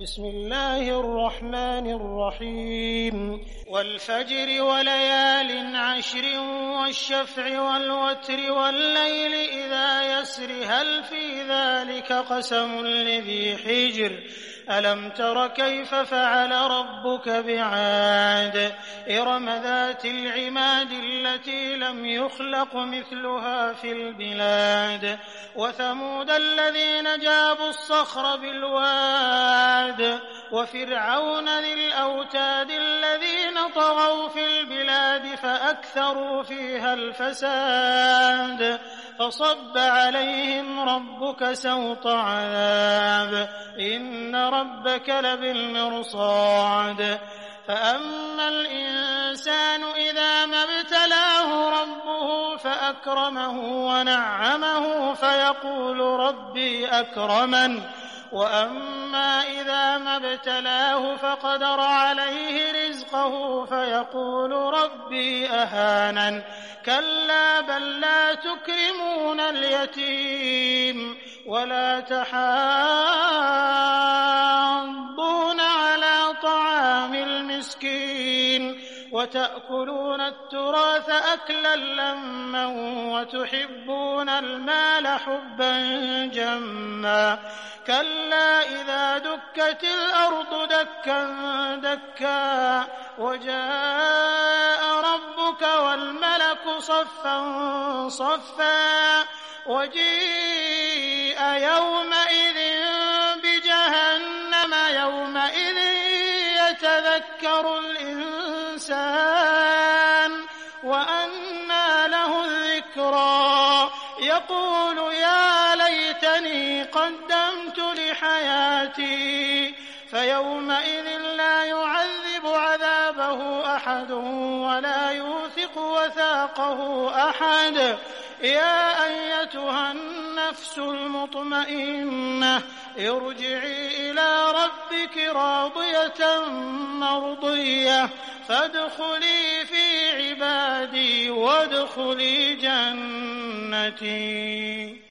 بسم الله الرحمن الرحيم والفجر وليال عشر والشفع والوتر والليل إذا يسر هل في ذلك قسم لذي حجر ألم تر كيف فعل ربك بعاد إرم ذات العماد التي لم يخلق مثلها في البلاد وثمود الذين جابوا الصخر بالواد وفرعون ذي الأوتاد الذين طغوا في البلاد فأكثروا فيها الفساد فصب عليهم ربك سوط عذاب إن ربك لبالمرصاد فأما الإنسان إذا ما ابتلاه ربه فأكرمه ونعمه فيقول ربي أكرمن وأما إذا ما ابتلاه فقدر عليه رزقه فيقول ربي أهانن كلا بل لا تكرمون اليتيم ولا تحاضون على طعام المسكين وتأكلون التراث أكلا لما وتحبون المال حبا جما كلا إذا دكت الأرض دكا دكا وجاء ربك والملك صفا صفا وجيء يومئذ بجهنم يومئذ يتذكر الإنسان وأنى له الذكرى يقول يا ليتني قدمت لحياتي فيومئذ لا يعذب عذابه أحد ولا يوثق وثاقه أحد يا أيتها النفس المطمئنة ارجعي إلى ربك راضية مرضية فادخلي في عبادي وادخلي جنتي.